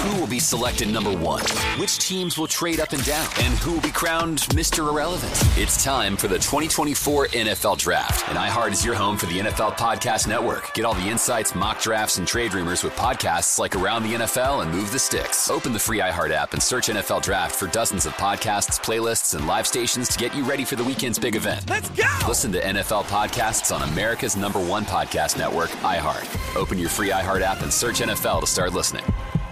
Who will be selected number one? Which teams will trade up and down? And who will be crowned Mr. Irrelevant? It's time for the 2024 NFL Draft. And iHeart is your home for the NFL Podcast Network. Get all the insights, mock drafts, and trade rumors with podcasts like Around the NFL and Move the Sticks. Open the free iHeart app and search NFL Draft for dozens of podcasts, playlists, and live stations to get you ready for the weekend's big event. Let's go! Listen to NFL podcasts on America's #1 podcast network, iHeart. Open your free iHeart app and search NFL to start listening.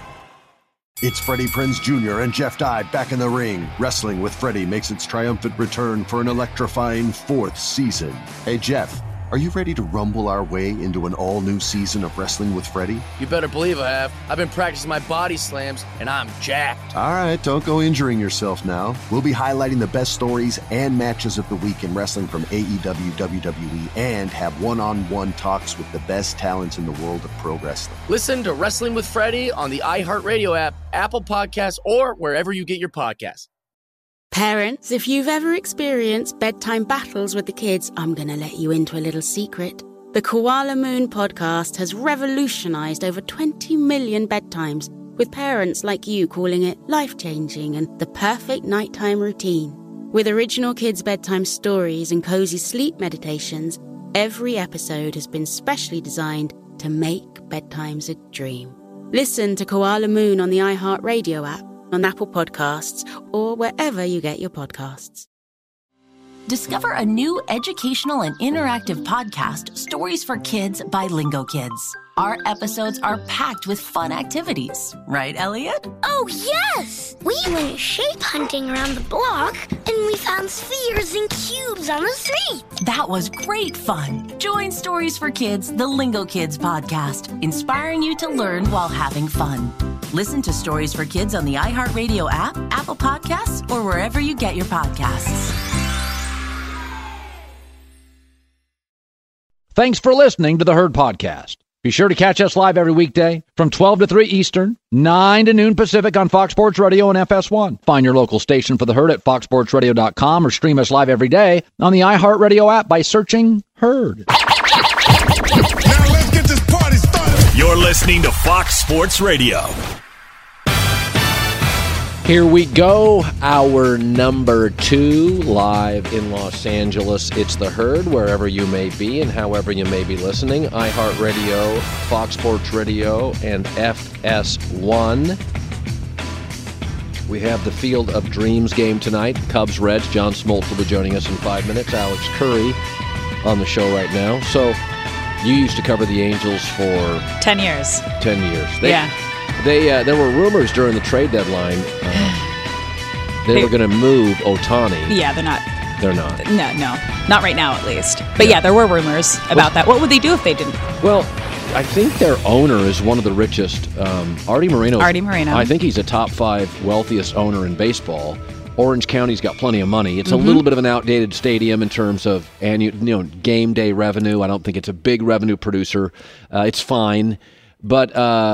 It's Freddie Prinze Jr. and Jeff Dye back in the ring. Wrestling with Freddie makes its triumphant return for an electrifying 4th season. Hey, Jeff, are you ready to rumble our way into an all-new season of Wrestling with Freddie? You better believe I have. I've been practicing my body slams, and I'm jacked. All right, don't go injuring yourself now. We'll be highlighting the best stories and matches of the week in wrestling from AEW, WWE, and have one-on-one talks with the best talents in the world of pro wrestling. Listen to Wrestling with Freddie on the iHeartRadio app, Apple Podcasts, or wherever you get your podcasts. Parents, if you've ever experienced bedtime battles with the kids, I'm going to let you into a little secret. The Koala Moon podcast has revolutionized over 20 million bedtimes, with parents like you calling it life-changing and the perfect nighttime routine. With original kids' bedtime stories and cozy sleep meditations, every episode has been specially designed to make bedtimes a dream. Listen to Koala Moon on the iHeartRadio app, on Apple Podcasts, or wherever you get your podcasts. Discover a new educational and interactive podcast, Stories for Kids by Lingo Kids. Our episodes are packed with fun activities. Right, Elliot? Oh, yes! We went shape hunting around the block, and we found spheres and cubes on the street. That was great fun. Join Stories for Kids, the Lingo Kids podcast, inspiring you to learn while having fun. Listen to Stories for Kids on the iHeartRadio app, Apple Podcasts, or wherever you get your podcasts. Thanks for listening to the Herd Podcast. Be sure to catch us live every weekday from 12 to 3 Eastern, 9 to noon Pacific on Fox Sports Radio and FS1. Find your local station for the Herd at foxsportsradio.com or stream us live every day on the iHeartRadio app by searching Herd. Now let's get this party started. You're listening to Fox Sports Radio. Here we go, our number 2 live in Los Angeles. It's The Herd, wherever you may be and however you may be listening. iHeartRadio, Fox Sports Radio, and FS1. We have the Field of Dreams game tonight. Cubs, Reds. John Smoltz will be joining us in 5 minutes. Alex Curry on the show right now. So you used to cover the Angels for 10 years. 10 years. Yeah. There were rumors during the trade deadline they were going to move Ohtani. Yeah, they're not. They're not. No, not right now at least. But yeah, there were rumors about that. What would they do if they didn't? Well, I think their owner is one of the richest. Artie Moreno. Artie Moreno. I think he's a top 5 wealthiest owner in baseball. Orange County's got plenty of money. It's a little bit of an outdated stadium in terms of game day revenue. I don't think it's a big revenue producer. It's fine, but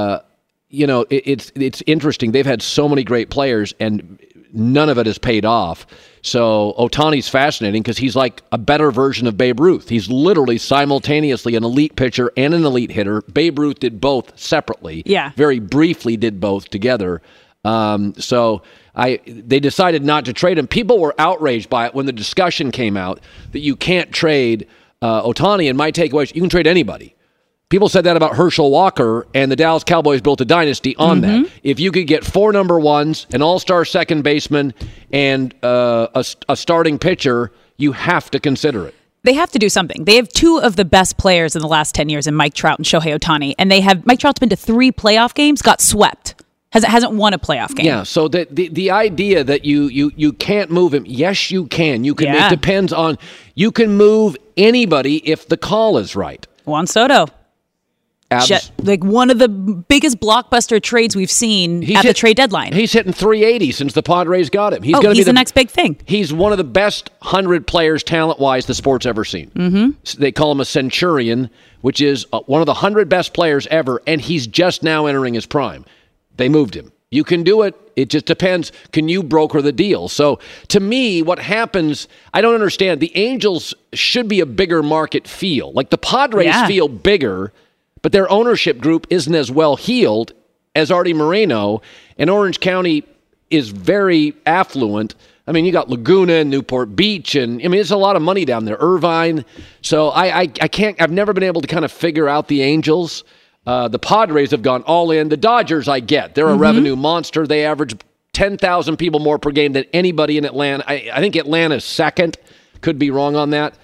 it's interesting. They've had so many great players, and none of it has paid off. So Ohtani's fascinating because he's like a better version of Babe Ruth. He's literally simultaneously an elite pitcher and an elite hitter. Babe Ruth did both separately. Yeah. Very briefly did both together. So they decided not to trade him. People were outraged by it when the discussion came out that you can't trade Ohtani. And my takeaway is you can trade anybody. People said that about Herschel Walker, and the Dallas Cowboys built a dynasty on that. If you could get 4 number ones, an all-star second baseman, and a starting pitcher, you have to consider it. They have to do something. They have 2 of the best players in the last 10 years in Mike Trout and Shohei Ohtani, and Mike Trout's been to 3 playoff games, got swept. Hasn't won a playoff game. Yeah, so the idea that you can't move him, yes, you can. You can. Yeah. It depends on, you can move anybody if the call is right. Juan Soto. Like one of the biggest blockbuster trades we've seen the trade deadline. He's hitting 380 since the Padres got him. He's the next big thing. He's one of the best 100 players talent-wise the sport's ever seen. They call him a centurion, which is one of the 100 best players ever, and he's just now entering his prime. They moved him. You can do it. It just depends. Can you broker the deal? So to me, what happens, I don't understand. The Angels should be a bigger market feel. Like the Padres feel bigger, but their ownership group isn't as well heeled as Artie Moreno, and Orange County is very affluent. I mean, you got Laguna and Newport Beach, and I mean, it's a lot of money down there. Irvine. So I can't. I've never been able to kind of figure out the Angels. The Padres have gone all in. The Dodgers, I get. They're a revenue monster. They average 10,000 people more per game than anybody in Atlanta. I think Atlanta's second. Could be wrong on that.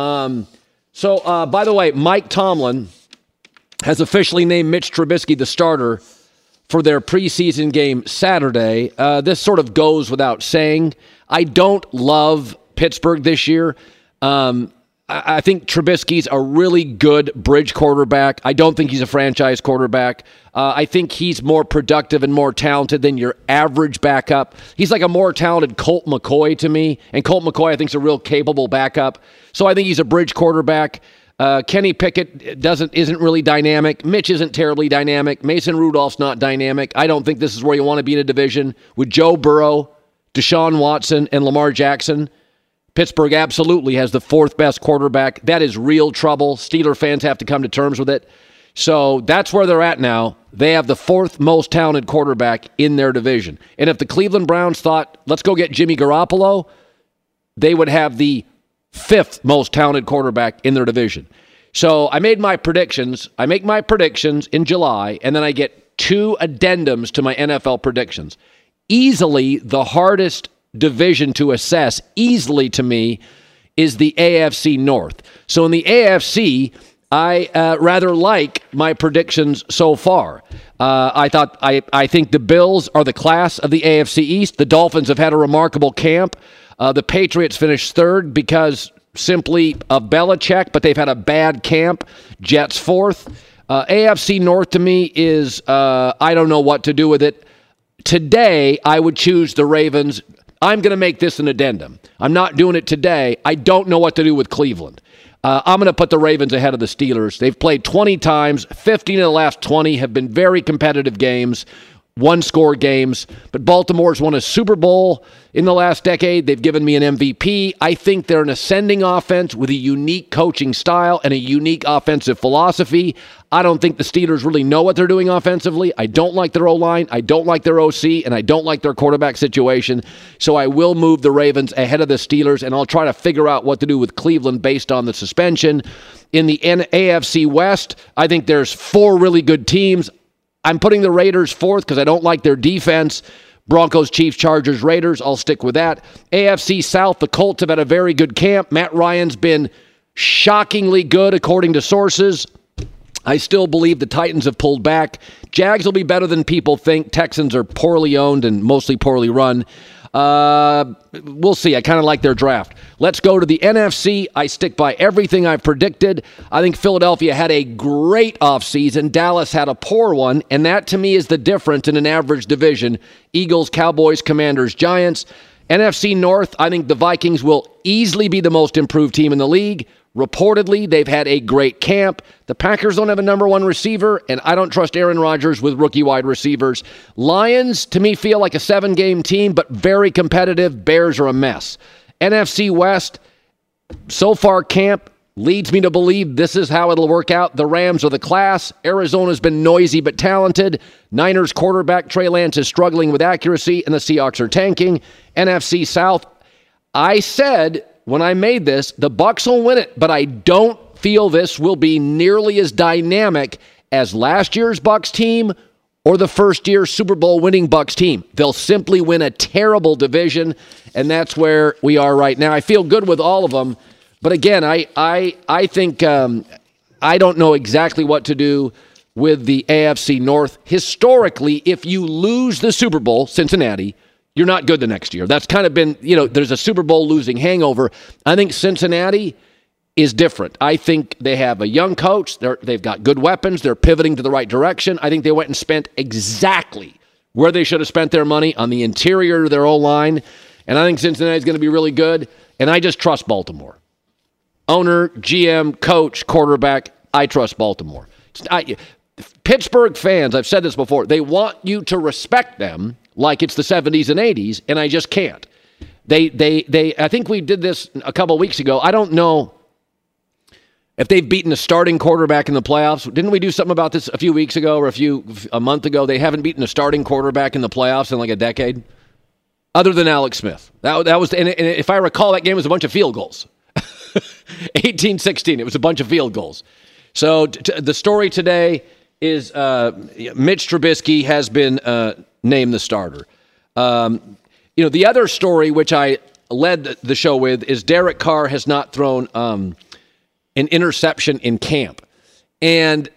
So, by the way, Mike Tomlin has officially named Mitch Trubisky the starter for their preseason game Saturday. This sort of goes without saying. I don't love Pittsburgh this year. I think Trubisky's a really good bridge quarterback. I don't think he's a franchise quarterback. I think he's more productive and more talented than your average backup. He's like a more talented Colt McCoy to me, and Colt McCoy I think is a real capable backup. So I think he's a bridge quarterback. Kenny Pickett isn't really dynamic. Mitch isn't terribly dynamic. Mason Rudolph's not dynamic. I don't think this is where you want to be in a division with Joe Burrow, Deshaun Watson, and Lamar Jackson. Pittsburgh absolutely has the fourth best quarterback. That is real trouble. Steeler fans have to come to terms with it. So that's where they're at now. They have the fourth most talented quarterback in their division. And if the Cleveland Browns thought, let's go get Jimmy Garoppolo, they would have the fifth most talented quarterback in their division. So I made my predictions. I make my predictions in July, and then I get 2 addendums to my NFL predictions. Easily the hardest division to assess, easily to me, is the AFC North. So in the AFC, I rather like my predictions so far. I think the Bills are the class of the AFC East. The Dolphins have had a remarkable camp. The Patriots finished third because simply of Belichick, but they've had a bad camp. Jets fourth. AFC North to me is, I don't know what to do with it. Today, I would choose the Ravens. I'm going to make this an addendum. I'm not doing it today. I don't know what to do with Cleveland. I'm going to put the Ravens ahead of the Steelers. They've played 20 times. 15 of the last 20 have been very competitive games, one-score games. But Baltimore's won a Super Bowl in the last decade. They've given me an MVP. I think they're an ascending offense with a unique coaching style and a unique offensive philosophy. I don't think the Steelers really know what they're doing offensively. I don't like their O-line. I don't like their OC, and I don't like their quarterback situation. So I will move the Ravens ahead of the Steelers, and I'll try to figure out what to do with Cleveland based on the suspension. In the AFC West, I think there's 4 really good teams. I'm putting the Raiders fourth because I don't like their defense. Broncos, Chiefs, Chargers, Raiders. I'll stick with that. AFC South, the Colts have had a very good camp. Matt Ryan's been shockingly good according to sources. I still believe the Titans have pulled back. Jags will be better than people think. Texans are poorly owned and mostly poorly run. We'll see. I kind of like their draft. Let's go to the NFC. I stick by everything I've predicted. I think Philadelphia had a great offseason. Dallas had a poor one, and that to me is the difference in an average division. Eagles, Cowboys, Commanders, Giants. NFC North, I think the Vikings will easily be the most improved team in the league. Reportedly, they've had a great camp. The Packers don't have a number 1 receiver, and I don't trust Aaron Rodgers with rookie wide receivers. Lions, to me, feel like a 7-game team, but very competitive. Bears are a mess. NFC West, so far camp leads me to believe this is how it'll work out. The Rams are the class. Arizona's been noisy but talented. Niners quarterback Trey Lance is struggling with accuracy, and the Seahawks are tanking. NFC South, I said when I made this, the Bucs will win it, but I don't feel this will be nearly as dynamic as last year's Bucs team or the first-year Super Bowl winning Bucs team. They'll simply win a terrible division, and that's where we are right now. I feel good with all of them, but again, I think I don't know exactly what to do with the AFC North. Historically, if you lose the Super Bowl, Cincinnati, you're not good the next year. That's kind of been, there's a Super Bowl losing hangover. I think Cincinnati is different. I think they have a young coach. They've got good weapons. They're pivoting to the right direction. I think they went and spent exactly where they should have spent their money, on the interior of their O-line. And I think Cincinnati is going to be really good. And I just trust Baltimore. Owner, GM, coach, quarterback, I trust Baltimore. Pittsburgh fans, I've said this before, they want you to respect them like it's the 70s and 80s, and I just can't. I think we did this a couple of weeks ago. I don't know. if they've beaten a starting quarterback in the playoffs. Didn't we do something about this a few weeks ago or a month ago? They haven't beaten a starting quarterback in the playoffs in like a decade, other than Alex Smith. That was, and if I recall, that game was a bunch of field goals. 18-16, it was a bunch of field goals. So the story today is Mitch Trubisky has been named the starter. The other story, which I led the show with, is Derek Carr has not thrown an interception in camp. And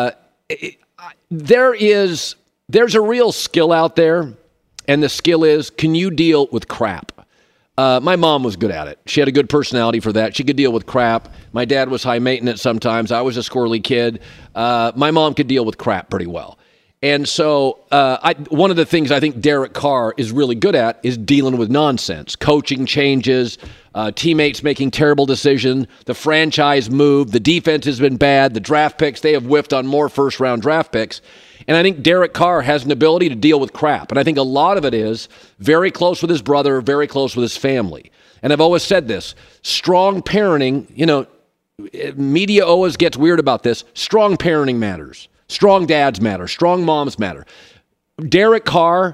there's a real skill out there, and the skill is, can you deal with crap? My mom was good at it. She had a good personality for that. She could deal with crap. My dad was high maintenance sometimes. I was a squirrely kid. My mom could deal with crap pretty well. And so one of the things I think Derek Carr is really good at is dealing with nonsense, coaching changes, teammates making terrible decisions, the franchise move, the defense has been bad, the draft picks, they have whiffed on more first-round draft picks. And I think Derek Carr has an ability to deal with crap. And I think a lot of it is very close with his brother, very close with his family. And I've always said this, strong parenting, media always gets weird about this. Strong parenting matters. Strong dads matter. Strong moms matter. Derek Carr,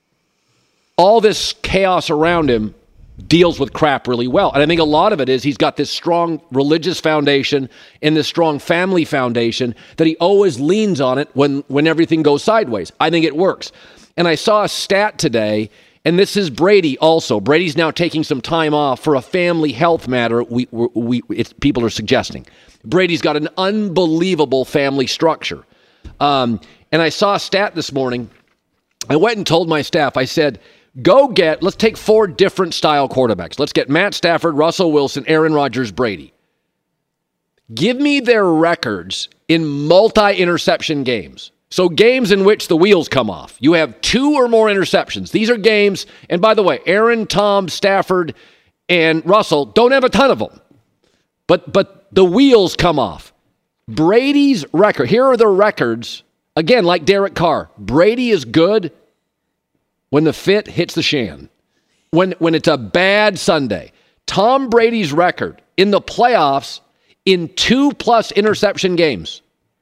all this chaos around him, deals with crap really well. And I think a lot of it is he's got this strong religious foundation and this strong family foundation that he always leans on it when everything goes sideways. I think it works. And I saw a stat today, and this is Brady also. Brady's now taking some time off for a family health matter people are suggesting. Brady's got an unbelievable family structure. And I saw a stat this morning. I went and told my staff, I said, let's take 4 different style quarterbacks. Let's get Matt Stafford, Russell Wilson, Aaron Rodgers, Brady. Give me their records in multi-interception games. So games in which the wheels come off. You have 2 or more interceptions. These are games, and by the way, Aaron, Tom, Stafford, and Russell don't have a ton of them. But the wheels come off. Brady's record, here are the records, again, like Derek Carr. Brady is good when the fit hits the shan, when it's a bad Sunday. Tom Brady's record in the playoffs in 2+ interception games,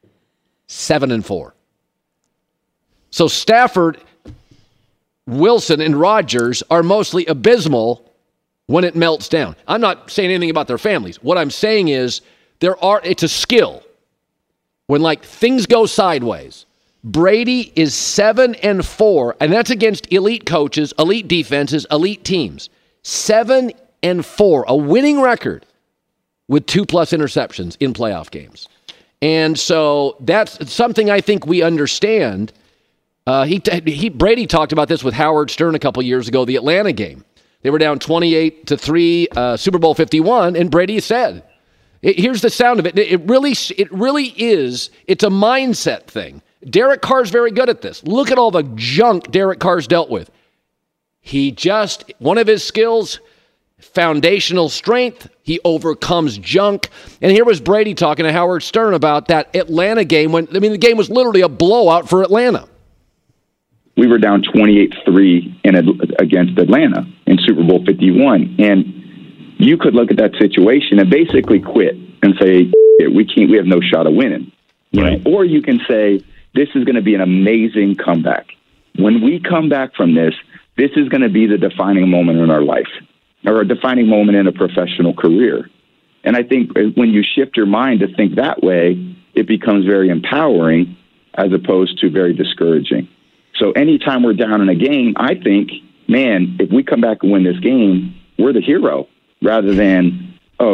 7-4. So Stafford, Wilson, and Rodgers are mostly abysmal when it melts down. I'm not saying anything about their families. What I'm saying is it's a skill. When things go sideways, Brady is 7-4, and that's against elite coaches, elite defenses, elite teams. 7-4, a winning record with 2+ interceptions in playoff games. And so that's something I think we understand. Brady talked about this with Howard Stern a couple years ago, the Atlanta game. They were down 28-3, Super Bowl 51, and Brady said, here's the sound of it. It really is. It's a mindset thing. Derek Carr's very good at this. Look at all the junk Derek Carr's dealt with. One of his skills, foundational strength, he overcomes junk. And here was Brady talking to Howard Stern about that Atlanta game the game was literally a blowout for Atlanta. We were down 28-3 against Atlanta in Super Bowl 51. And you could look at that situation and basically quit and say, we have no shot of winning. Right. Or you can say, this is going to be an amazing comeback. When we come back from this is going to be the defining moment in our life, or a defining moment in a professional career. And I think when you shift your mind to think that way, it becomes very empowering as opposed to very discouraging. So anytime we're down in a game, I think, man, if we come back and win this game, we're the hero, rather than,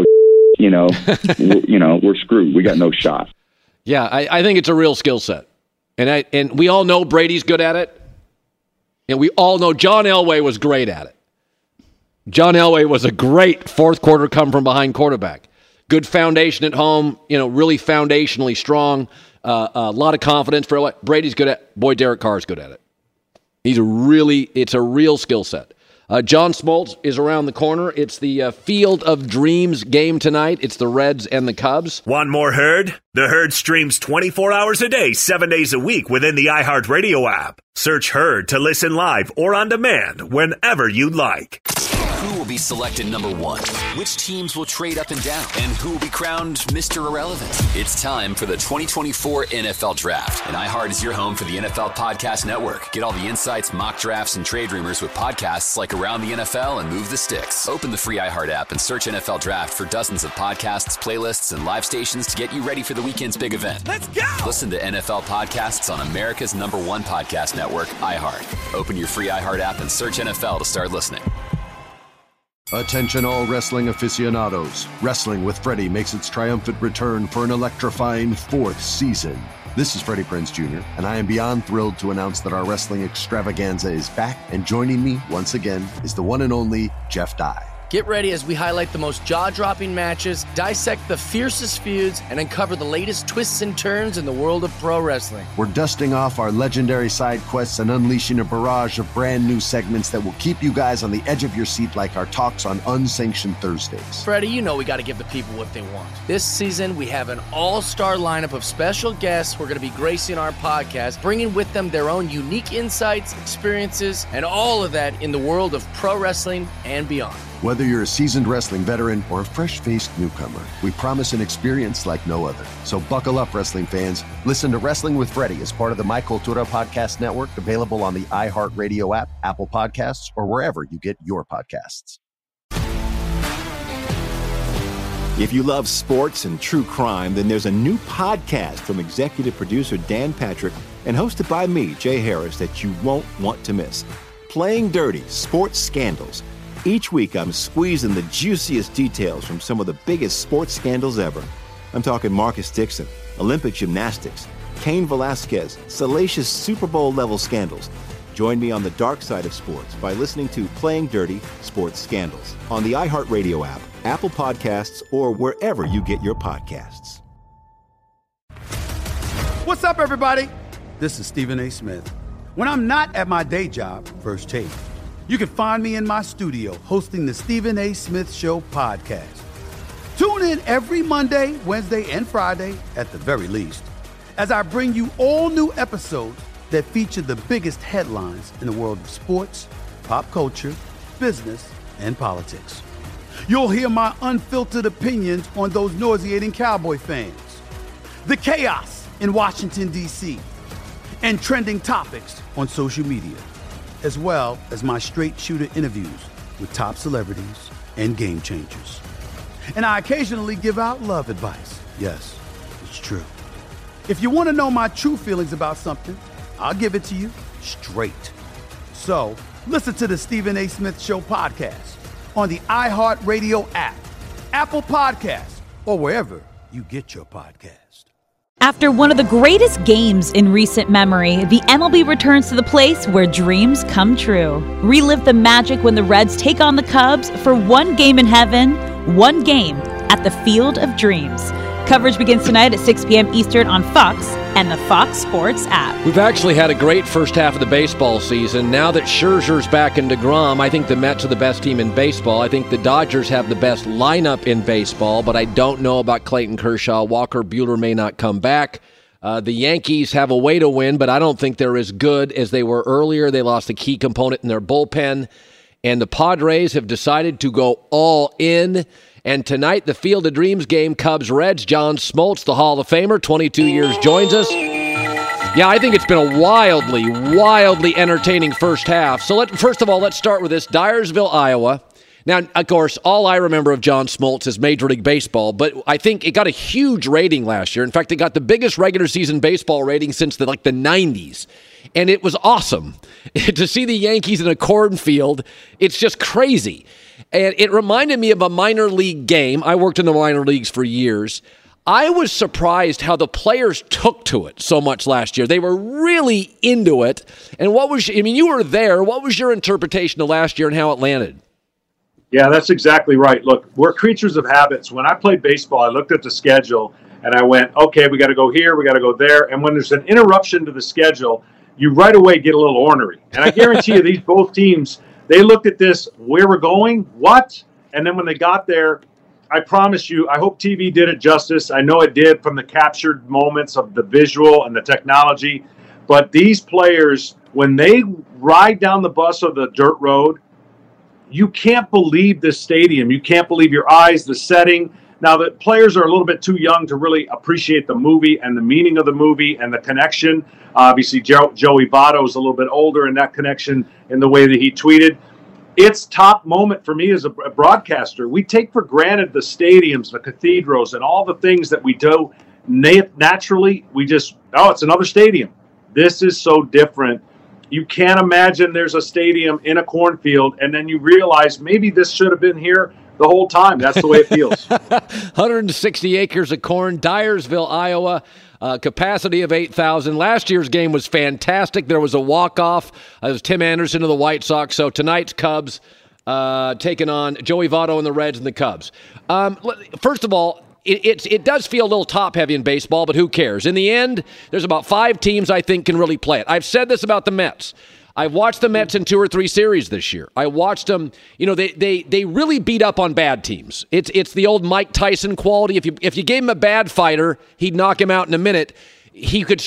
we're screwed. We got no shot. Yeah, I think it's a real skill set. And we all know Brady's good at it. And we all know John Elway was great at it. John Elway was a great fourth quarter come-from-behind quarterback. Good foundation at home, really foundationally strong. A lot of confidence for Elway. Brady's good at it. Boy, Derek Carr's good at it. It's a real skill set. John Smoltz is around the corner. It's the Field of Dreams game tonight. It's the Reds and the Cubs. Want more Herd? The Herd streams 24 hours a day, 7 days a week within the iHeartRadio app. Search Herd to listen live or on demand whenever you like. Who will be selected number one? Which teams will trade up and down? And who will be crowned Mr. Irrelevant? It's time for the 2024 NFL Draft. And iHeart is your home for the NFL Podcast Network. Get all the insights, mock drafts, and trade rumors with podcasts like Around the NFL and Move the Sticks. Open the free iHeart app and search NFL Draft for dozens of podcasts, playlists, and live stations to get you ready for the weekend's big event. Let's go! Listen to NFL podcasts on America's #1 podcast network, iHeart. Open your free iHeart app and search NFL to start listening. Attention all wrestling aficionados. Wrestling with Freddie makes its triumphant return for an electrifying 4th season. This is Freddie Prinze Jr., and I am beyond thrilled to announce that our wrestling extravaganza is back, and joining me once again is the one and only Jeff Dye. Get ready as we highlight the most jaw-dropping matches, dissect the fiercest feuds, and uncover the latest twists and turns in the world of pro wrestling. We're dusting off our legendary side quests and unleashing a barrage of brand new segments that will keep you guys on the edge of your seat like our talks on Unsanctioned Thursdays. Freddie, you know we got to give the people what they want. This season, we have an all-star lineup of special guests who are going to be gracing our podcast, bringing with them their own unique insights, experiences, and all of that in the world of pro wrestling and beyond. Whether you're a seasoned wrestling veteran or a fresh-faced newcomer, we promise an experience like no other. So buckle up, wrestling fans. Listen to Wrestling with Freddie as part of the My Cultura Podcast Network, available on the iHeartRadio app, Apple Podcasts, or wherever you get your podcasts. If you love sports and true crime, then there's a new podcast from executive producer Dan Patrick and hosted by me, Jay Harris, that you won't want to miss. Playing Dirty: Sports Scandals. Each week, I'm squeezing the juiciest details from some of the biggest sports scandals ever. I'm talking Marcus Dixon, Olympic gymnastics, Cain Velasquez, salacious Super Bowl-level scandals. Join me on the dark side of sports by listening to Playing Dirty: Sports Scandals on the iHeartRadio app, Apple Podcasts, or wherever you get your podcasts. What's up, everybody? This is Stephen A. Smith. When I'm not at my day job, First Take, you can find me in my studio hosting the Stephen A. Smith Show podcast. Tune in every Monday, Wednesday, and Friday, at the very least, as I bring you all new episodes that feature the biggest headlines in the world of sports, pop culture, business, and politics. You'll hear my unfiltered opinions on those nauseating Cowboy fans, the chaos in Washington, D.C., and trending topics on social media, as well as my straight shooter interviews with top celebrities and game changers. And I occasionally give out love advice. Yes, it's true. If you want to know my true feelings about something, I'll give it to you straight. So listen to the Stephen A. Smith Show podcast on the iHeartRadio app, Apple Podcasts, or wherever you get your podcast. After one of the greatest games in recent memory, the MLB returns to the place where dreams come true. Relive the magic when the Reds take on the Cubs for one game in heaven, one game at the Field of Dreams. Coverage begins tonight at 6 p.m. Eastern on Fox and the Fox Sports app. We've actually had a great first half of the baseball season. Now that Scherzer's back in DeGrom, I think the Mets are the best team in baseball. I think the Dodgers have the best lineup in baseball, but I don't know about Clayton Kershaw. Walker Buehler may not come back. The Yankees have a way to win, but I don't think they're as good as they were earlier. They lost a key component in their bullpen. And the Padres have decided to go all in. And tonight, the Field of Dreams game, Cubs-Reds. John Smoltz, the Hall of Famer, 22 years, joins us. Yeah, I think it's been a wildly entertaining first half. So first of all, let's start with this. Dyersville, Iowa. Now, of course, all I remember of John Smoltz is Major League Baseball, but I think it got a huge rating last year. In fact, it got the biggest regular season baseball rating since the 90s. And it was awesome. To see the Yankees in a cornfield, it's just crazy. And it reminded me of a minor league game. I worked in the minor leagues for years. I was surprised how the players took to it so much last year. They were really into it. And you were there. What was your interpretation of last year and how it landed? Yeah, that's exactly right. Look, we're creatures of habits. When I played baseball, I looked at the schedule and I went, okay, we got to go here, we got to go there. And when there's an interruption to the schedule, you right away get a little ornery. And I guarantee you both teams, they looked at this, where we're going, what? And then when they got there, I promise you, I hope TV did it justice. I know it did from the captured moments of the visual and the technology. But these players, when they ride down the bus or the dirt road, you can't believe this stadium. You can't believe your eyes, the setting. Now, the players are a little bit too young to really appreciate the movie and the meaning of the movie and the connection. Obviously, Joey Votto is a little bit older, and that connection in the way that he tweeted. It's top moment for me as a broadcaster. We take for granted the stadiums, the cathedrals, and all the things that we do naturally. We just, it's another stadium. This is so different. You can't imagine there's a stadium in a cornfield, and then you realize maybe this should have been here the whole time. That's the way it feels. 160 acres of corn, Dyersville, Iowa. Capacity of 8,000. Last year's game was fantastic. There was a walk-off. It was Tim Anderson of the White Sox. So tonight's Cubs taking on Joey Votto and the Reds and the Cubs. First of all, it does feel a little top-heavy in baseball, but who cares? In the end, there's about 5 teams I think can really play it. I've said this about the Mets. I've watched the Mets in 2 or 3 series this year. I watched them. They really beat up on bad teams. It's the old Mike Tyson quality. If you gave him a bad fighter, he'd knock him out in a minute. You could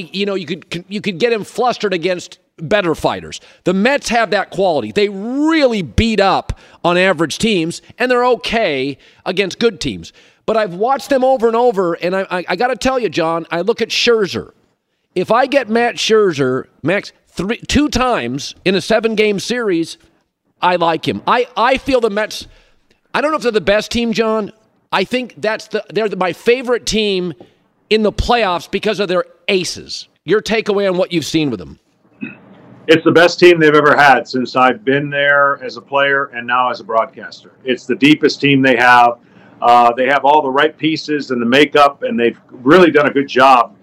get him flustered against better fighters. The Mets have that quality. They really beat up on average teams, and they're okay against good teams. But I've watched them over and over, and I got to tell you, John, I look at Scherzer. If I get Max Scherzer, 2 times in a 7-game series, I like him. I feel the Mets, I don't know if they're the best team, John. I think they're my favorite team in the playoffs because of their aces. Your takeaway on what you've seen with them? It's the best team they've ever had since I've been there as a player and now as a broadcaster. It's the deepest team they have. They have all the right pieces and the makeup, and they've really done a good job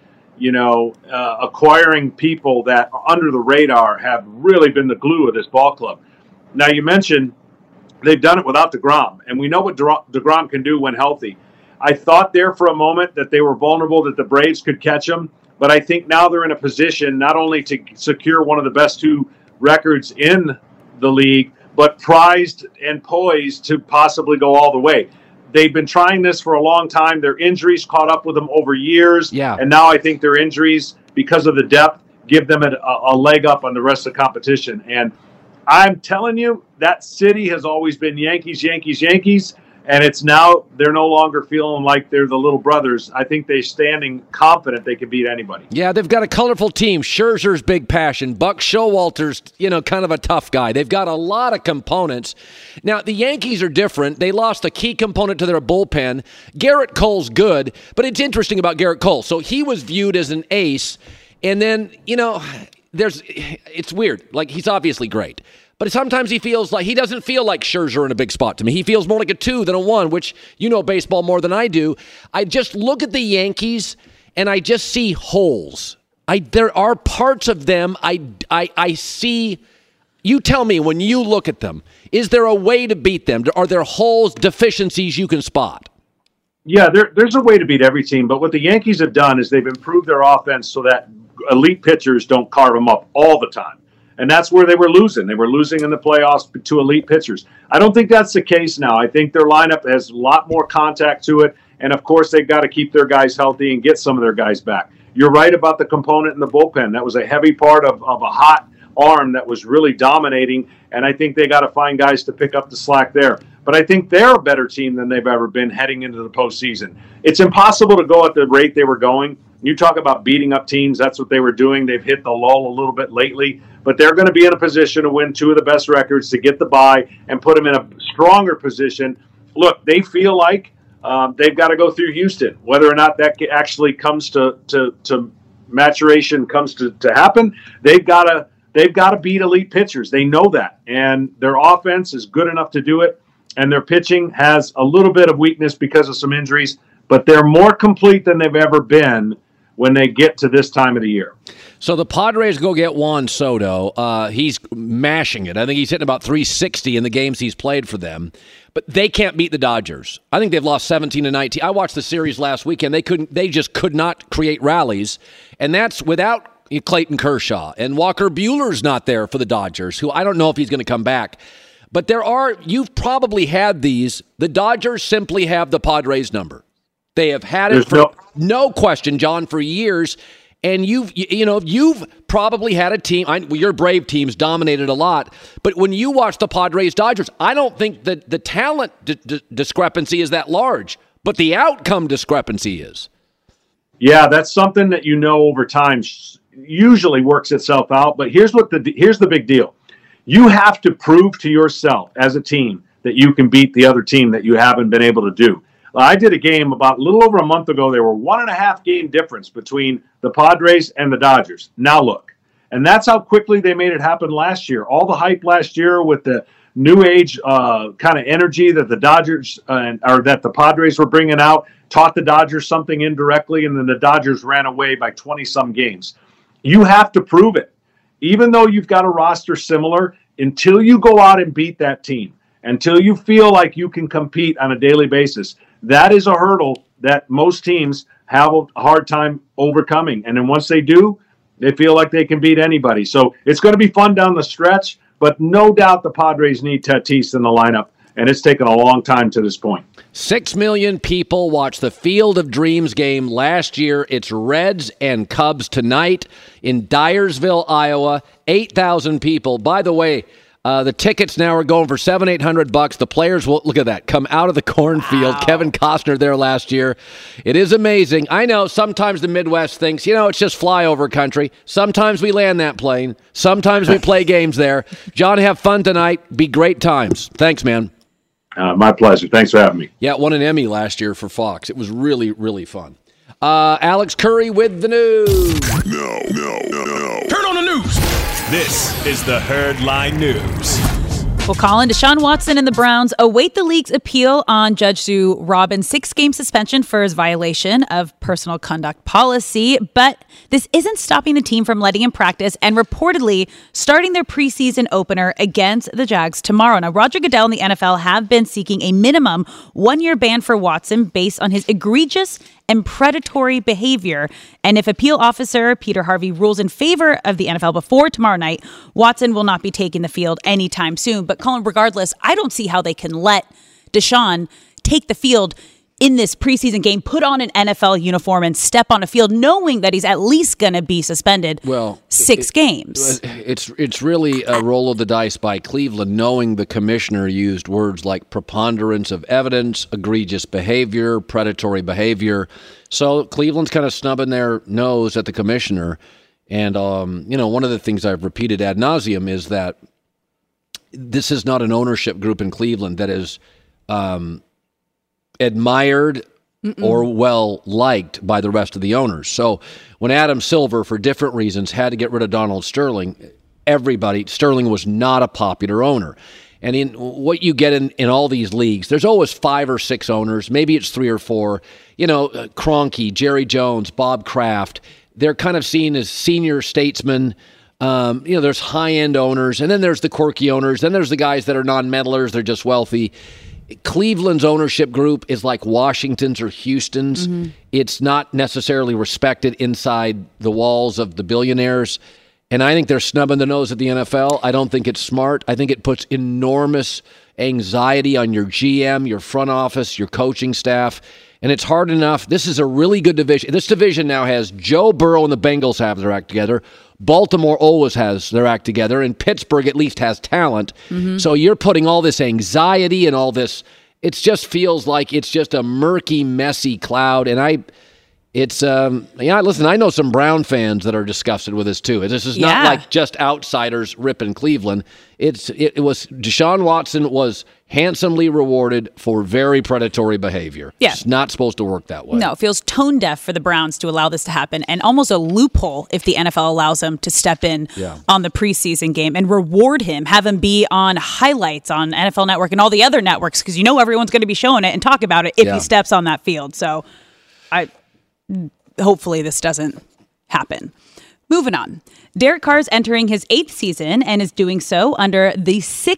acquiring people that are under the radar have really been the glue of this ball club. Now, you mentioned they've done it without DeGrom, and we know what DeGrom can do when healthy. I thought there for a moment that they were vulnerable, that the Braves could catch them, but I think now they're in a position not only to secure one of the best 2 records in the league, but prized and poised to possibly go all the way. They've been trying this for a long time. Their injuries caught up with them over years. Yeah. And now I think their injuries, because of the depth, give them a leg up on the rest of the competition. And I'm telling you, that city has always been Yankees, Yankees, Yankees. And it's now they're no longer feeling like they're the little brothers. I think they're standing confident they can beat anybody. Yeah, they've got a colorful team. Scherzer's big passion. Buck Showalter's, kind of a tough guy. They've got a lot of components. Now, the Yankees are different. They lost a key component to their bullpen. Garrett Cole's good, but it's interesting about Garrett Cole. So he was viewed as an ace, and then, it's weird. Like, he's obviously great. But sometimes he doesn't feel like Scherzer in a big spot to me. He feels more like a 2 than a 1, which you know baseball more than I do. I just look at the Yankees and I just see holes. There are parts of them I see. You tell me when you look at them, is there a way to beat them? Are there holes, deficiencies you can spot? Yeah, there's a way to beat every team. But what the Yankees have done is they've improved their offense so that elite pitchers don't carve them up all the time. And that's where they were losing. They were losing in the playoffs to elite pitchers. I don't think that's the case now. I think their lineup has a lot more contact to it. And, of course, they've got to keep their guys healthy and get some of their guys back. You're right about the component in the bullpen. That was a heavy part of a hot arm that was really dominating. And I think they got to find guys to pick up the slack there. But I think they're a better team than they've ever been heading into the postseason. It's impossible to go at the rate they were going. You talk about beating up teams. That's what they were doing. They've hit the lull a little bit lately. But they're going to be in a position to win 2 of the best records, to get the bye and put them in a stronger position. Look, they feel like they've got to go through Houston. Whether or not that actually comes to maturation, comes to happen, they've got to beat elite pitchers. They know that. And their offense is good enough to do it. And their pitching has a little bit of weakness because of some injuries. But they're more complete than they've ever been when they get to this time of the year. So the Padres go get Juan Soto. He's mashing it. I think he's hitting about 360 in the games he's played for them. But they can't beat the Dodgers. I think they've lost 17-19. I watched the series last weekend. They just could not create rallies. And that's without Clayton Kershaw. And Walker Buehler's not there for the Dodgers, who I don't know if he's going to come back. But you've probably had these. The Dodgers simply have the Padres number. They have had it for no question, John, for years. And you've probably had a team. Your Brave teams dominated a lot, but when you watch the Padres-Dodgers, I don't think that the talent discrepancy is that large, but the outcome discrepancy is. Yeah, that's something that over time usually works itself out. But here's the big deal: you have to prove to yourself as a team that you can beat the other team that you haven't been able to do. I did a game about a little over a month ago. There were 1.5 game difference between the Padres and the Dodgers. Now look, and that's how quickly they made it happen last year. All the hype last year with the new age kind of energy that the Dodgers or that the Padres were bringing out taught the Dodgers something indirectly, and then the Dodgers ran away by 20-some games. You have to prove it. Even though you've got a roster similar, until you go out and beat that team, until you feel like you can compete on a daily basis, that is a hurdle that most teams have a hard time overcoming. And then once they do, they feel like they can beat anybody. So it's going to be fun down the stretch, but no doubt the Padres need Tatis in the lineup, and it's taken a long time to this point. 6 million people watched the Field of Dreams game last year. It's Reds and Cubs tonight in Dyersville, Iowa. 8,000 people. By the way, the tickets now are going for $700-800. The players will, look at that, come out of the cornfield. Wow. Kevin Costner there last year. It is amazing. I know sometimes the Midwest thinks, it's just flyover country. Sometimes we land that plane. Sometimes we play games there. John, have fun tonight. Be great times. Thanks, man. My pleasure. Thanks for having me. Yeah, won an Emmy last year for Fox. It was really, really fun. Alex Curry with the news. No. Turn on the news. This is the Herdline News. Well, Colin, Deshaun Watson and the Browns await the league's appeal on Judge Sue Robin's 6-game suspension for his violation of personal conduct policy. But this isn't stopping the team from letting him practice and reportedly starting their preseason opener against the Jags tomorrow. Now, Roger Goodell and the NFL have been seeking a minimum 1-year ban for Watson based on his egregious and predatory behavior. And if appeal officer Peter Harvey rules in favor of the NFL before tomorrow night, Watson will not be taking the field anytime soon. But Colin, regardless, I don't see how they can let Deshaun take the field in this preseason game, put on an NFL uniform and step on a field knowing that he's at least going to be suspended 6 games. It's really a roll of the dice by Cleveland, knowing the commissioner used words like preponderance of evidence, egregious behavior, predatory behavior. So Cleveland's kind of snubbing their nose at the commissioner. And, one of the things I've repeated ad nauseum is that this is not an ownership group in Cleveland that is admired or well-liked by the rest of the owners. So when Adam Silver, for different reasons, had to get rid of Donald Sterling, Sterling was not a popular owner. And in what you get in all these leagues, there's always 5 or 6 owners. Maybe it's 3 or 4. Kroenke, Jerry Jones, Bob Kraft. They're kind of seen as senior statesmen. There's high-end owners, and then there's the quirky owners. Then there's the guys that are non-meddlers. They're just wealthy. Cleveland's ownership group is like Washington's or Houston's. Mm-hmm. It's not necessarily respected inside the walls of the billionaires. And I think they're snubbing the nose at the NFL. I don't think it's smart. I think it puts enormous anxiety on your GM, your front office, your coaching staff. And it's hard enough. This is a really good division. This division now has Joe Burrow and the Bengals have their act together. Baltimore always has their act together, and Pittsburgh at least has talent. Mm-hmm. So you're putting all this anxiety and all this. It just feels like it's just a murky, messy cloud. And listen, I know some Brown fans that are disgusted with this too. This is not like just outsiders ripping Cleveland. It was Deshaun Watson was handsomely rewarded for very predatory behavior. Yeah. It's not supposed to work that way. No, it feels tone deaf for the Browns to allow this to happen, and almost a loophole if the NFL allows him to step in on the preseason game and reward him, have him be on highlights on NFL Network and all the other networks, because everyone's going to be showing it and talk about it if he steps on that field. So hopefully this doesn't happen. Moving on. Derek Carr is entering his 8th season and is doing so under the 6th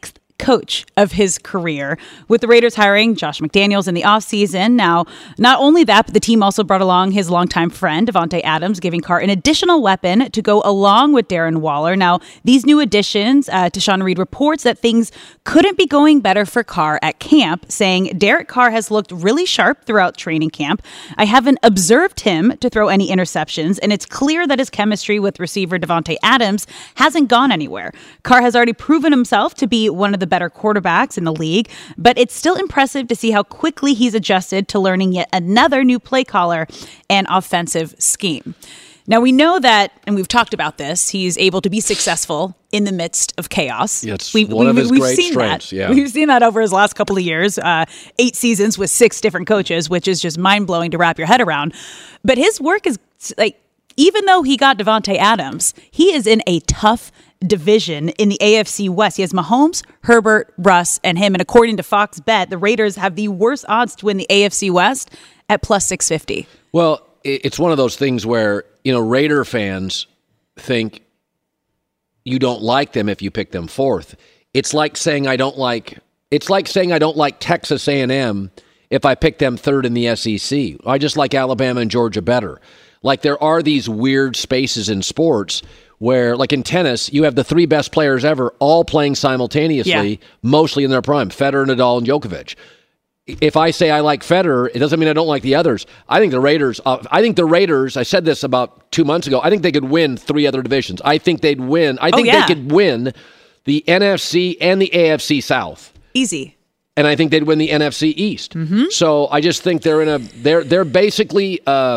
coach of his career, with the Raiders hiring Josh McDaniels in the offseason. Now, not only that, but the team also brought along his longtime friend, Davante Adams, giving Carr an additional weapon to go along with Darren Waller. Now, these new additions, Tashawn Reed reports that things couldn't be going better for Carr at camp, saying Derek Carr has looked really sharp throughout training camp. I haven't observed him to throw any interceptions, and it's clear that his chemistry with receiver Davante Adams hasn't gone anywhere. Carr has already proven himself to be one of the better quarterbacks in the league, but it's still impressive to see how quickly he's adjusted to learning yet another new play caller and offensive scheme. Now, we know that, and we've talked about this, he's able to be successful in the midst of chaos. Yeah, it's one of his great strengths. Yeah. We've seen that over his last couple of years, 8 seasons with 6 different coaches, which is just mind-blowing to wrap your head around. But his work is, like, even though he got Davante Adams, he is in a tough division in the AFC West. He has Mahomes, Herbert, Russ, and him. And according to Fox Bet, the Raiders have the worst odds to win the AFC West at plus 650. Well, it's one of those things where, Raider fans think you don't like them if you pick them fourth. It's like saying I don't like Texas A&M if I pick them third in the SEC. I just like Alabama and Georgia better. Like, there are these weird spaces in sports where, like in tennis, you have the 3 best players ever all playing simultaneously, mostly in their prime, Federer, Nadal, and Djokovic. If I say I like Federer, it doesn't mean I don't like the others. I think the Raiders, I said this about 2 months ago, I think they could win 3 other divisions. I think they'd win. I think they could win the NFC and the AFC South. Easy. And I think they'd win the NFC East. Mm-hmm. So I just think they're basically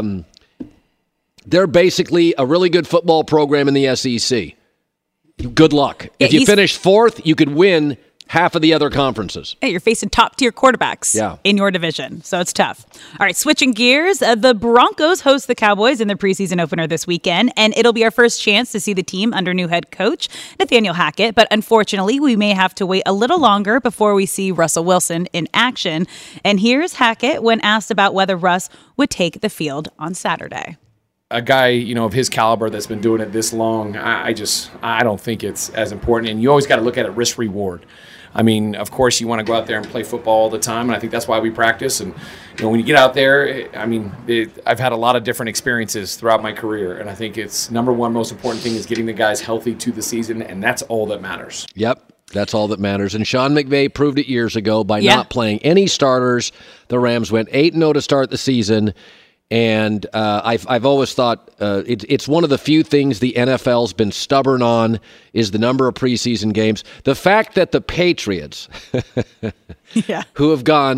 a really good football program in the SEC. Good luck. If you finish 4th, you could win half of the other conferences. Hey, you're facing top-tier quarterbacks in your division, so it's tough. All right, switching gears, the Broncos host the Cowboys in their preseason opener this weekend, and it'll be our first chance to see the team under new head coach Nathaniel Hackett, but unfortunately, we may have to wait a little longer before we see Russell Wilson in action. And here's Hackett when asked about whether Russ would take the field on Saturday. A guy, of his caliber that's been doing it this long, I don't think it's as important. And you always got to look at it risk-reward. I mean, of course, you want to go out there and play football all the time, and I think that's why we practice. And when you get out there, I've had a lot of different experiences throughout my career, and I think it's number one most important thing is getting the guys healthy to the season, and that's all that matters. Yep, that's all that matters. And Sean McVay proved it years ago by not playing any starters. The Rams went 8-0 to start the season. And I've always thought it's one of the few things the NFL's been stubborn on is the number of preseason games. The fact that the Patriots, who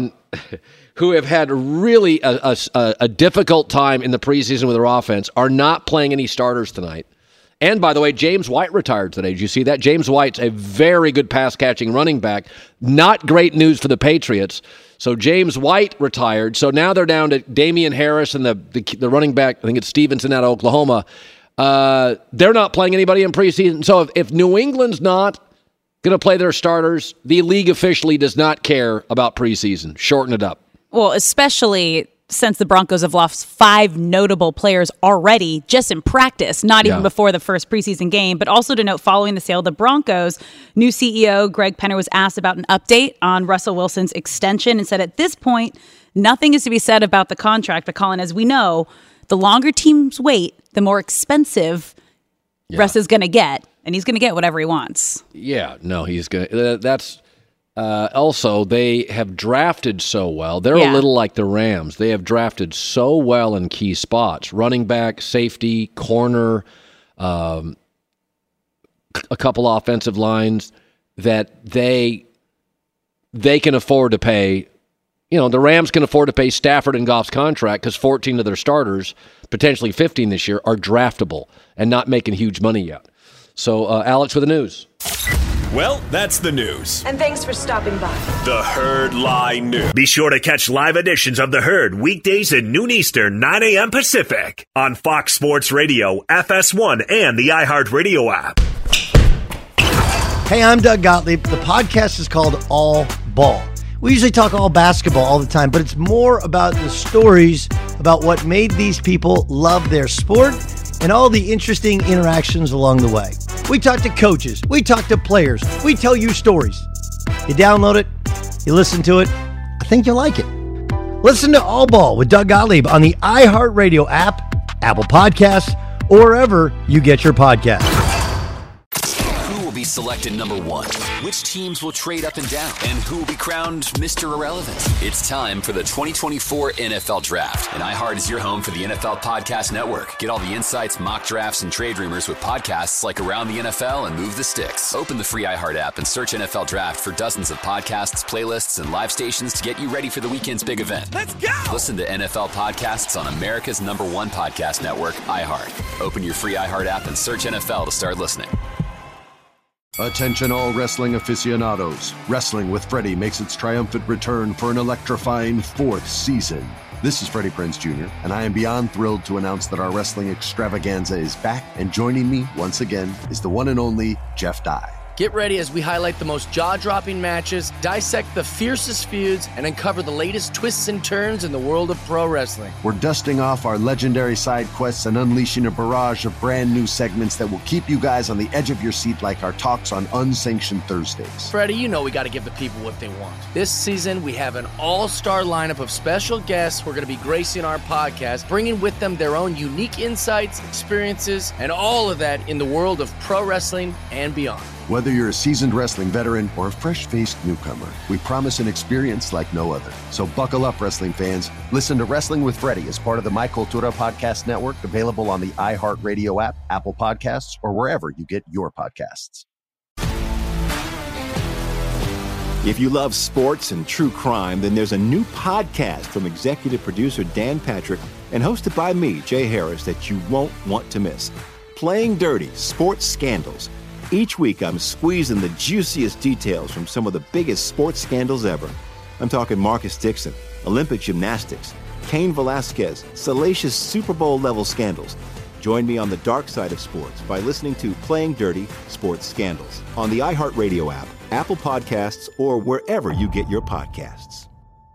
have had really a difficult time in the preseason with their offense, are not playing any starters tonight. And by the way, James White retired today. Did you see that? James White's a very good pass-catching running back. Not great news for the Patriots. So James White retired. So now they're down to Damian Harris and the running back, I think it's Stevenson out of Oklahoma. They're not playing anybody in preseason. So if New England's not going to play their starters, the league officially does not care about preseason. Shorten it up. Well, especially since the Broncos have lost 5 notable players already just in practice, not even before the first preseason game. But also to note, following the sale of the Broncos, new CEO Greg Penner was asked about an update on Russell Wilson's extension and said at this point, nothing is to be said about the contract. But Colin, as we know, the longer teams wait, the more expensive Russ is going to get. And he's going to get whatever he wants. Yeah, no, he's going to. That's... also, they have drafted so well. They're a little like the Rams. They have drafted so well in key spots. Running back, safety, corner, a couple offensive lines that they can afford to pay. The Rams can afford to pay Stafford and Goff's contract because 14 of their starters, potentially 15 this year, are draftable and not making huge money yet. So, Alex with the news. Well, that's the news. And thanks for stopping by. The Herd Lie News. Be sure to catch live editions of The Herd weekdays at noon Eastern, 9 a.m. Pacific on Fox Sports Radio, FS1, and the iHeartRadio app. Hey, I'm Doug Gottlieb. The podcast is called All Ball. We usually talk all basketball all the time, but it's more about the stories about what made these people love their sport and all the interesting interactions along the way. We talk to coaches. We talk to players. We tell you stories. You download it, you listen to it, I think you'll like it. Listen to All Ball with Doug Gottlieb on the iHeartRadio app, Apple Podcasts, or wherever you get your podcasts. Who will be selected number one? Which teams will trade up and down? And who will be crowned Mr. Irrelevant? It's time for the 2024 NFL Draft. And iHeart is your home for the NFL Podcast Network. Get all the insights, mock drafts, and trade rumors with podcasts like Around the NFL and Move the Sticks. Open the free iHeart app and search NFL Draft for dozens of podcasts, playlists, and live stations to get you ready for the weekend's big event. Let's go! Listen to NFL podcasts on America's #1 podcast network, iHeart. Open your free iHeart app and search NFL to start listening. Attention all wrestling aficionados. Wrestling with Freddie makes its triumphant return for an electrifying 4th season. This is Freddie Prinze Jr., and I am beyond thrilled to announce that our wrestling extravaganza is back, and joining me once again is the one and only Jeff Dye. Get ready as we highlight the most jaw-dropping matches, dissect the fiercest feuds, and uncover the latest twists and turns in the world of pro wrestling. We're dusting off our legendary side quests and unleashing a barrage of brand new segments that will keep you guys on the edge of your seat like our talks on Unsanctioned Thursdays. Freddie, you know we got to give the people what they want. This season, we have an all-star lineup of special guests who are going to be gracing our podcast, bringing with them their own unique insights, experiences, and all of that in the world of pro wrestling and beyond. Whether you're a seasoned wrestling veteran or a fresh-faced newcomer, we promise an experience like no other. So buckle up, wrestling fans. Listen to Wrestling with Freddie as part of the My Cultura Podcast Network, available on the iHeartRadio app, Apple Podcasts, or wherever you get your podcasts. If you love sports and true crime, then there's a new podcast from executive producer Dan Patrick and hosted by me, Jay Harris, that you won't want to miss. Playing Dirty: Sports Scandals. Each week, I'm squeezing the juiciest details from some of the biggest sports scandals ever. I'm talking Marcus Dixon, Olympic gymnastics, Cain Velasquez, salacious Super Bowl-level scandals. Join me on the dark side of sports by listening to Playing Dirty: Sports Scandals on the iHeartRadio app, Apple Podcasts, or wherever you get your podcasts.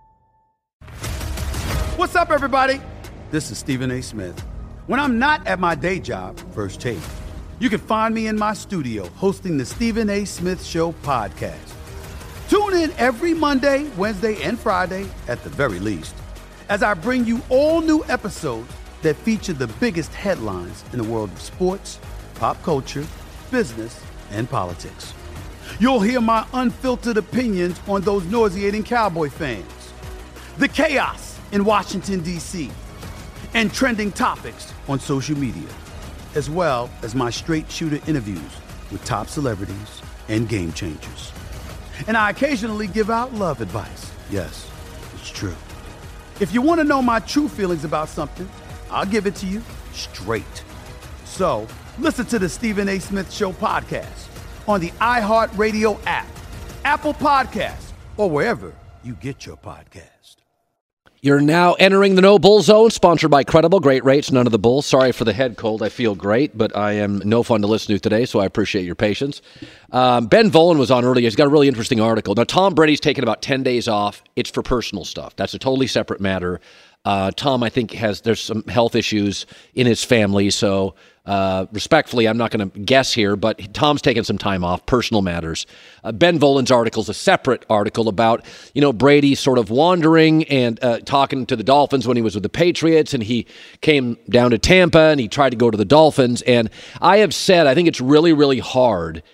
What's up, everybody? This is Stephen A. Smith. When I'm not at my day job, First Take, you can find me in my studio hosting the Stephen A. Smith Show podcast. Tune in every Monday, Wednesday, and Friday, at the very least, as I bring you all new episodes that feature the biggest headlines in the world of sports, pop culture, business, and politics. You'll hear my unfiltered opinions on those nauseating Cowboy fans, the chaos in Washington, D.C., and trending topics on social media, as well as my straight shooter interviews with top celebrities and game changers. And I occasionally give out love advice. Yes, it's true. If you want to know my true feelings about something, I'll give it to you straight. So listen to the Stephen A. Smith Show podcast on the iHeartRadio app, Apple Podcasts, or wherever you get your podcast. You're now entering the No Bull Zone, sponsored by Credible. Great rates, none of the bull. Sorry for the head cold. I feel great, but I am no fun to listen to today, so I appreciate your patience. Ben Volin was on earlier. He's got a really interesting article. Now, Tom Brady's taken about 10 days off. It's for personal stuff. That's a totally separate matter. Tom, I think, there's some health issues in his family, so respectfully, I'm not going to guess here, but Tom's taking some time off, personal matters. Ben Volin's article is a separate article about, Brady sort of wandering and talking to the Dolphins when he was with the Patriots, and he came down to Tampa, and he tried to go to the Dolphins. And I have said, I think it's really, really hard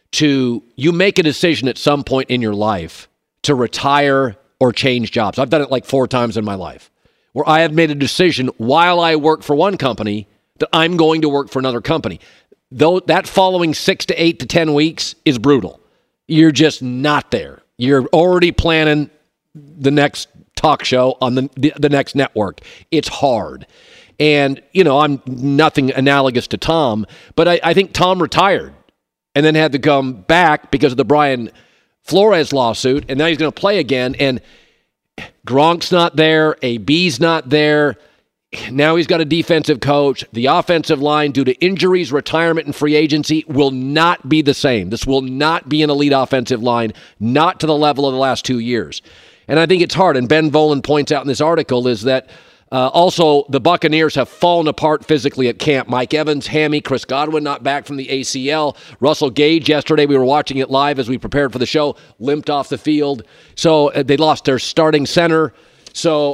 you make a decision at some point in your life to retire or change jobs. I've done it like 4 times in my life, where I have made a decision while I work for one company that I'm going to work for another company. Though that following 6 to 8 to 10 weeks is brutal. You're just not there. You're already planning the next talk show on the next network. It's hard. And, I'm nothing analogous to Tom, but I think Tom retired and then had to come back because of the Brian Flores lawsuit, and now he's going to play again, and Gronk's not there, AB's not there. Now he's got a defensive coach. The offensive line, due to injuries, retirement, and free agency, will not be the same. This will not be an elite offensive line, not to the level of the last 2 years. And I think it's hard. And Ben Volin points out in this article is that Also, the Buccaneers have fallen apart physically at camp. Mike Evans, hammy. Chris Godwin not back from the ACL. Russell Gage, yesterday, we were watching it live as we prepared for the show, limped off the field. So they lost their starting center. So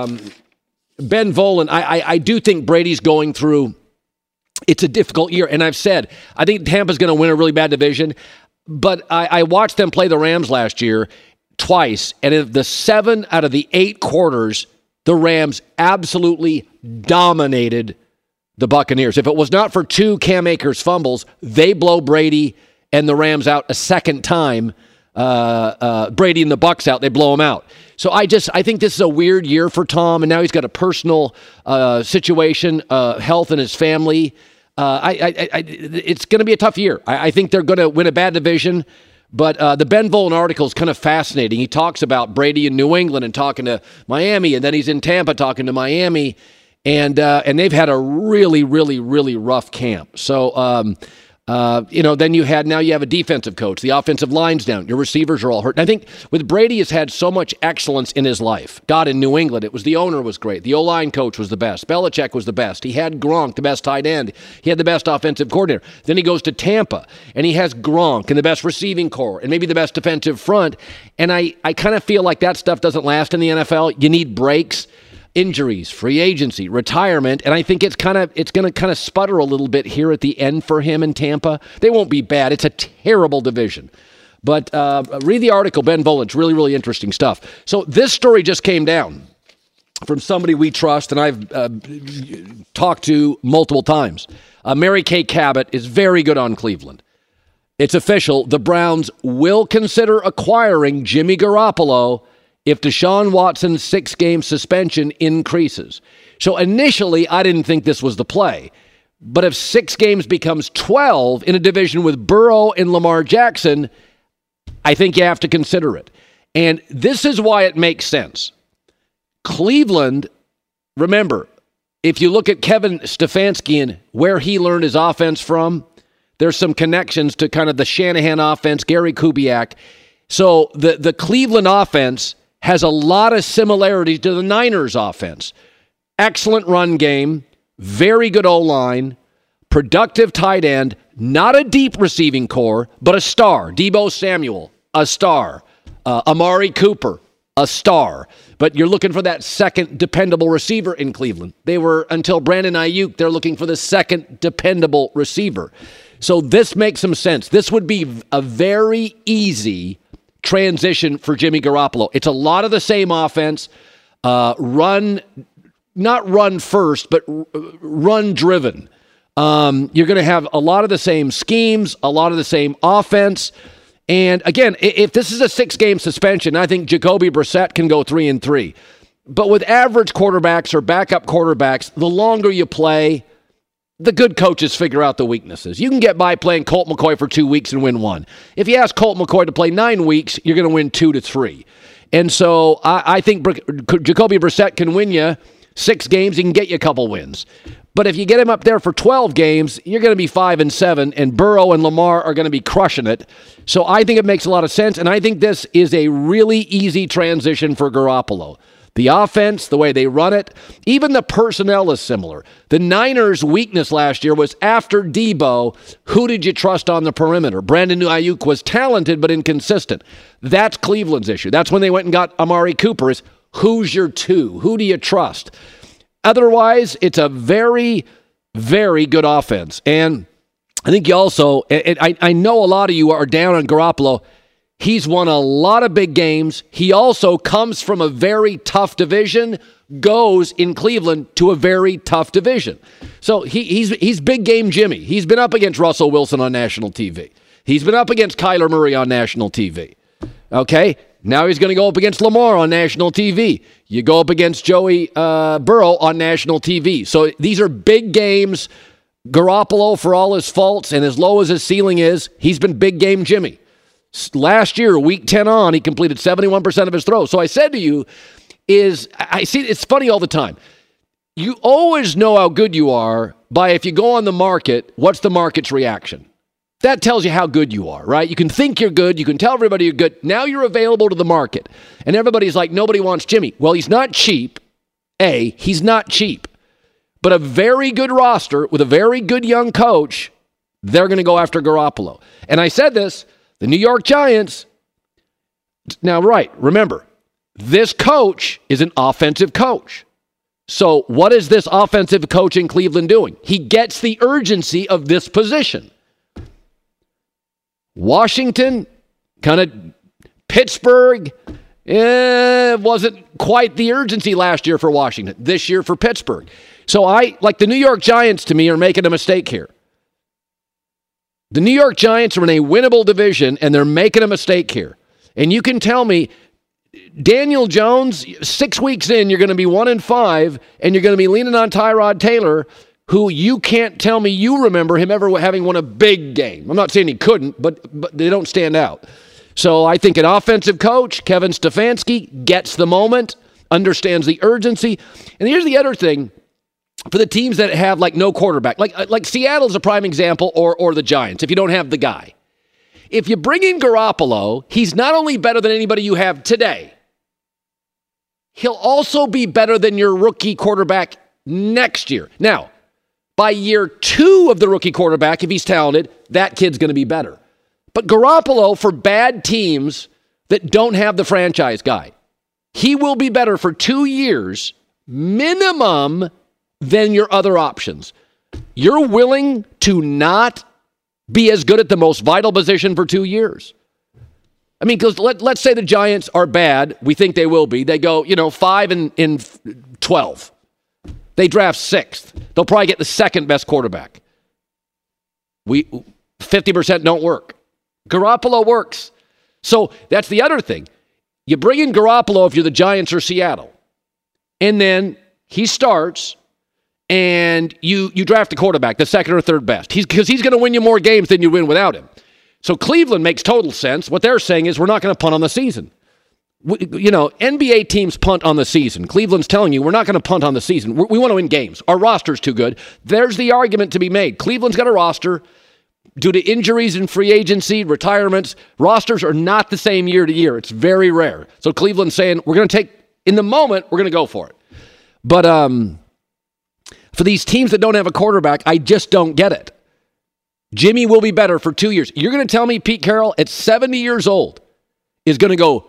Ben Volin, I do think Brady's going through, it's a difficult year. And I've said, I think Tampa's going to win a really bad division. But I watched them play the Rams last year twice. And in the 7 out of the 8 quarters, the Rams absolutely dominated the Buccaneers. If it was not for 2 Cam Akers fumbles, they blow Brady and the Rams out a second time. Brady and the Bucs out, they blow them out. So I think this is a weird year for Tom, and now he's got a personal situation, health in his family. It's going to be a tough year. I think they're going to win a bad division. But the Ben Volin article is kind of fascinating. He talks about Brady in New England and talking to Miami, and then he's in Tampa talking to Miami, and they've had a really, really, really rough camp. So, then you have a defensive coach. The offensive line's down. Your receivers are all hurt. And I think with Brady has had so much excellence in his life. God, in New England, the owner was great. The O-line coach was the best. Belichick was the best. He had Gronk, the best tight end. He had the best offensive coordinator. Then he goes to Tampa, and he has Gronk and the best receiving core and maybe the best defensive front. And I kind of feel like that stuff doesn't last in the NFL. You need breaks. Injuries, free agency, retirement, and I think it's going to kind of sputter a little bit here at the end for him in Tampa. They won't be bad. It's a terrible division. But read the article, Ben Volin. It's really, really interesting stuff. So this story just came down from somebody we trust, and I've talked to multiple times. Mary Kay Cabot is very good on Cleveland. It's official. The Browns will consider acquiring Jimmy Garoppolo if Deshaun Watson's 6-game suspension increases. So initially, I didn't think this was the play. But if 6 games becomes 12 in a division with Burrow and Lamar Jackson, I think you have to consider it. And this is why it makes sense. Cleveland, remember, if you look at Kevin Stefanski and where he learned his offense from, there's some connections to kind of the Shanahan offense, Gary Kubiak. So the Cleveland offense has a lot of similarities to the Niners offense. Excellent run game, very good O-line, productive tight end, not a deep receiving core, but a star. Deebo Samuel, a star. Amari Cooper, a star. But you're looking for that second dependable receiver in Cleveland. They were, until Brandon Ayuk, they're looking for the second dependable receiver. So this makes some sense. This would be a very easy transition for Jimmy Garoppolo. It's a lot of the same offense, not run first, but run driven. You're going to have a lot of the same schemes, a lot of the same offense. And again, if this is a 6-game suspension, I think Jacoby Brissett can go 3-3. But with average quarterbacks or backup quarterbacks, the longer you play, the good coaches figure out the weaknesses. You can get by playing Colt McCoy for 2 weeks and win 1. If you ask Colt McCoy to play 9 weeks, you're going to win 2 to 3. And so I think Jacoby Brissett can win you 6 games. He can get you a couple wins. But if you get him up there for 12 games, you're going to be 5-7, and Burrow and Lamar are going to be crushing it. So I think it makes a lot of sense, and I think this is a really easy transition for Garoppolo. The offense, the way they run it, even the personnel is similar. The Niners' weakness last year was after Deebo, who did you trust on the perimeter? Brandon Ayuk was talented but inconsistent. That's Cleveland's issue. That's when they went and got Amari Cooper, is who's your 2? Who do you trust? Otherwise, it's a very, very good offense. And I think you also, I know a lot of you are down on Garoppolo. He's won a lot of big games. He also comes from a very tough division, goes in Cleveland to a very tough division. So he's big game Jimmy. He's been up against Russell Wilson on national TV. He's been up against Kyler Murray on national TV. Okay? Now he's going to go up against Lamar on national TV. You go up against Joey Burrow on national TV. So these are big games. Garoppolo, for all his faults and as low as his ceiling is, he's been big game Jimmy. Last year, week 10 on, he completed 71% of his throws. So I said to you, I see it's funny all the time. You always know how good you are by, if you go on the market, what's the market's reaction? That tells you how good you are, right? You can think you're good. You can tell everybody you're good. Now you're available to the market. And everybody's like, nobody wants Jimmy. Well, he's not cheap, He's not cheap. But a very good roster with a very good young coach, they're going to go after Garoppolo. And I said this, the New York Giants, now, right, remember, this coach is an offensive coach. So what is this offensive coach in Cleveland doing? He gets the urgency of this position. Washington, kind of Pittsburgh, wasn't quite the urgency last year for Washington, this year for Pittsburgh. So the New York Giants, to me, are making a mistake here. The New York Giants are in a winnable division, and they're making a mistake here. And you can tell me, Daniel Jones, 6 weeks in, you're going to be 1-5, and you're going to be leaning on Tyrod Taylor, who you can't tell me you remember him ever having won a big game. I'm not saying he couldn't, but they don't stand out. So I think an offensive coach, Kevin Stefanski, gets the moment, understands the urgency. And here's the other thing for the teams that have no quarterback. Like Seattle's a prime example, or the Giants, if you don't have the guy. If you bring in Garoppolo, he's not only better than anybody you have today, he'll also be better than your rookie quarterback next year. Now, by year 2 of the rookie quarterback, if he's talented, that kid's going to be better. But Garoppolo, for bad teams that don't have the franchise guy, he will be better for 2 years minimum than your other options. You're willing to not be as good at the most vital position for 2 years. I mean, because let's say the Giants are bad. We think they will be. They go, 5-12. They draft 6th. They'll probably get the second best quarterback. 50% don't work. Garoppolo works. So that's the other thing. You bring in Garoppolo if you're the Giants or Seattle. And then he starts, and you draft a quarterback, the second or third best. Because he's going to win you more games than you win without him. So Cleveland makes total sense. What they're saying is we're not going to punt on the season. NBA teams punt on the season. Cleveland's telling you we're not going to punt on the season. We want to win games. Our roster's too good. There's the argument to be made. Cleveland's got a roster. Due to injuries and free agency, retirements, rosters are not the same year to year. It's very rare. So Cleveland's saying we're going to take, in the moment, we're going to go for it. But for these teams that don't have a quarterback, I just don't get it. Jimmy will be better for 2 years. You're going to tell me Pete Carroll at 70 years old is going to go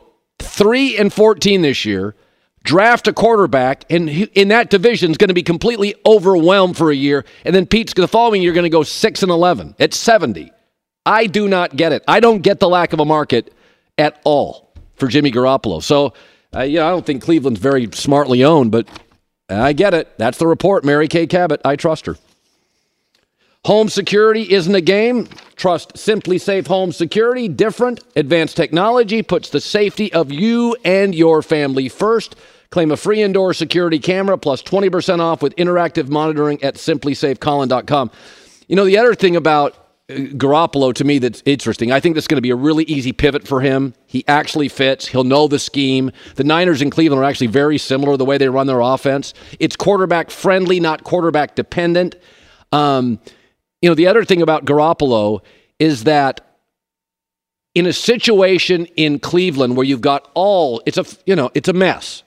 3-14 this year, draft a quarterback, and in that division is going to be completely overwhelmed for a year, and then Pete's the following year going to go 6-11 at 70. I do not get it. I don't get the lack of a market at all for Jimmy Garoppolo. So, I don't think Cleveland's very smartly owned, but I get it. That's the report. Mary Kay Cabot. I trust her. Home security isn't a game. Trust Simply Safe Home Security. Different, advanced technology puts the safety of you and your family first. Claim a free indoor security camera plus 20% off with interactive monitoring at simplysafecolin.com. The other thing about Garoppolo to me that's interesting, I think that's going to be a really easy pivot for him. He actually fits. He'll know the scheme. The Niners in Cleveland are actually very similar the way they run their offense. It's quarterback friendly, not quarterback dependent. The other thing about Garoppolo is that in a situation in Cleveland where you've got it's a mess.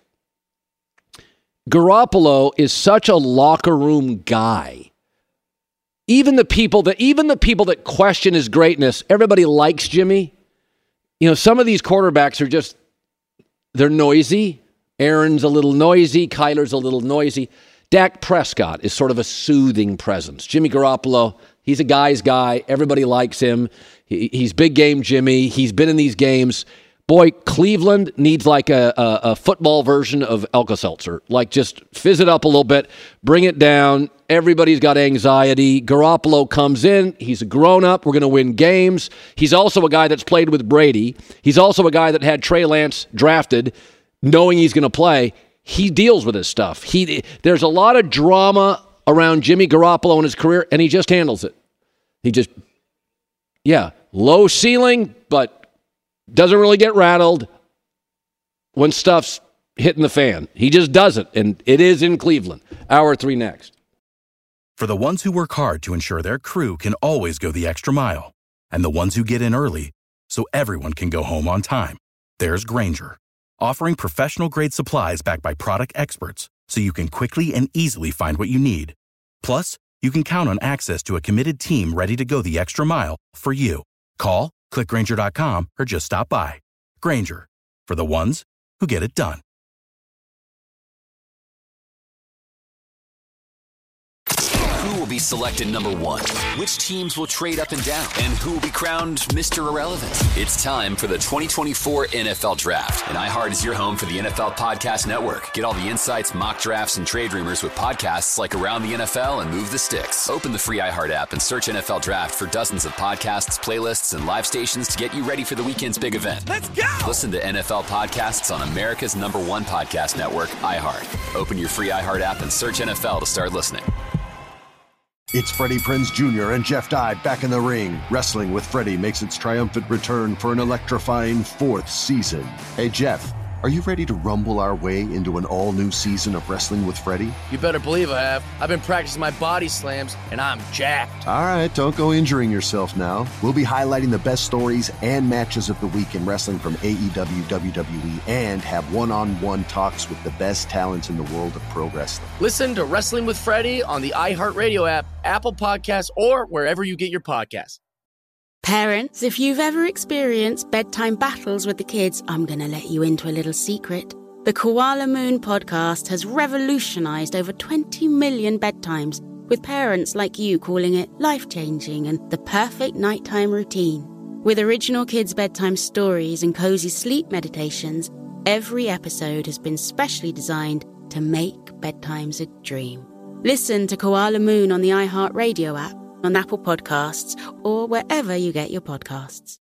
Garoppolo is such a locker room guy. Even the people that question his greatness, everybody likes Jimmy. Some of these quarterbacks are they're noisy. Aaron's a little noisy. Kyler's a little noisy. Dak Prescott is sort of a soothing presence. Jimmy Garoppolo, he's a guy's guy. Everybody likes him. He's big game Jimmy. He's been in these games. Boy, Cleveland needs like a football version of Alka-Seltzer. Just fizz it up a little bit, bring it down. Everybody's got anxiety. Garoppolo comes in. He's a grown-up. We're going to win games. He's also a guy that's played with Brady. He's also a guy that had Trey Lance drafted, knowing he's going to play. He deals with his stuff. There's a lot of drama around Jimmy Garoppolo in his career, and he just handles it. Low ceiling, but doesn't really get rattled when stuff's hitting the fan. He just does it, and it is in Cleveland. Hour 3 next. For the ones who work hard to ensure their crew can always go the extra mile, and the ones who get in early so everyone can go home on time, there's Grainger, offering professional-grade supplies backed by product experts so you can quickly and easily find what you need. Plus, you can count on access to a committed team ready to go the extra mile for you. Call, click Grainger.com, or just stop by. Grainger, for the ones who get it done. Who will be selected number one? Which teams will trade up and down? And who will be crowned Mr. Irrelevant? It's time for the 2024 NFL Draft. And iHeart is your home for the NFL Podcast Network. Get all the insights, mock drafts, and trade rumors with podcasts like Around the NFL and Move the Sticks. Open the free iHeart app and search NFL Draft for dozens of podcasts, playlists, and live stations to get you ready for the weekend's big event. Let's go! Listen to NFL podcasts on America's #1 podcast network, iHeart. Open your free iHeart app and search NFL to start listening. It's Freddie Prinze Jr. and Jeff Dye back in the ring. Wrestling with Freddie makes its triumphant return for an electrifying 4th season. Hey, Jeff, are you ready to rumble our way into an all-new season of Wrestling with Freddie? You better believe I have. I've been practicing my body slams, and I'm jacked. All right, don't go injuring yourself now. We'll be highlighting the best stories and matches of the week in wrestling from AEW, WWE, and have one-on-one talks with the best talents in the world of pro wrestling. Listen to Wrestling with Freddie on the iHeartRadio app, Apple Podcasts, or wherever you get your podcasts. Parents, if you've ever experienced bedtime battles with the kids, I'm going to let you into a little secret. The Koala Moon podcast has revolutionized over 20 million bedtimes, with parents like you calling it life-changing and the perfect nighttime routine. With original kids' bedtime stories and cozy sleep meditations, every episode has been specially designed to make bedtimes a dream. Listen to Koala Moon on the iHeartRadio app, on Apple Podcasts, or wherever you get your podcasts.